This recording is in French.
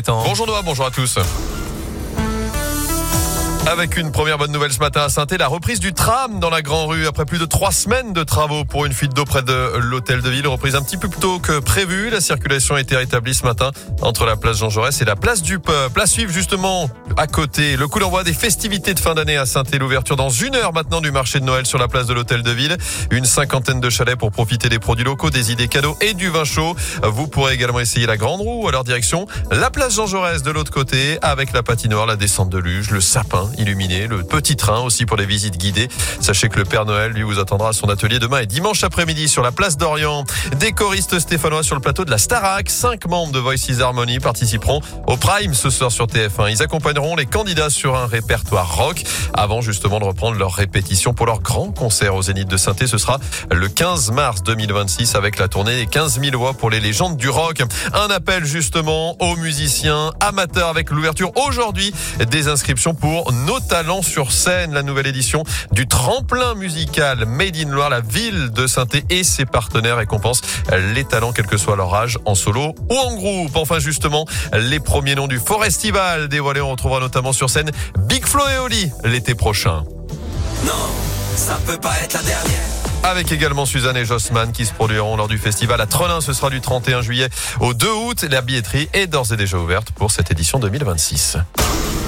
Gaëtan. Bonjour Noah, bonjour à tous. Avec une première bonne nouvelle ce matin à Saint-Étienne, la reprise du tram dans la Grand Rue après plus de 3 semaines de travaux pour une fuite d'eau près de l'hôtel de ville. Reprise un petit peu plus tôt que prévu. La circulation a été rétablie ce matin entre la place Jean Jaurès et la place du Peuple. À suivre justement à côté le coup d'envoi des festivités de fin d'année à Saint-Étienne. L'ouverture dans 1 heure maintenant du marché de Noël sur la place de l'hôtel de ville. Une 50aine de chalets pour profiter des produits locaux, des idées cadeaux et du vin chaud. Vous pourrez également essayer la grande roue à leur direction. La place Jean Jaurès de l'autre côté avec la patinoire, la descente de luge, le sapin illuminé, le petit train aussi pour les visites guidées. Sachez que le Père Noël, lui, vous attendra à son atelier demain et dimanche après-midi sur la place d'Orient. Des choristes stéphanois sur le plateau de la Starac. 5 membres de Voices Harmony participeront au Prime ce soir sur TF1. Ils accompagneront les candidats sur un répertoire rock avant justement de reprendre leur répétition pour leur grand concert au Zénith de Saint-Étienne. Ce sera le 15 mars 2026 avec la tournée 15 000 voix pour les légendes du rock. Un appel justement aux musiciens amateurs avec l'ouverture aujourd'hui des inscriptions pour Nos Talents sur scène, la nouvelle édition du tremplin musical Made in Loire. La ville de Saint-Étienne et ses partenaires récompensent les talents quel que soit leur âge, en solo ou en groupe. Enfin justement, les premiers noms du Forestival dévoilés, on retrouvera notamment sur scène Big Flo et Oli l'été prochain. Non, ça peut pas être la dernière. Avec également Suzanne et Jossman qui se produiront lors du festival à Trelin. Ce sera du 31 juillet au 2 août. La billetterie est d'ores et déjà ouverte pour cette édition 2026.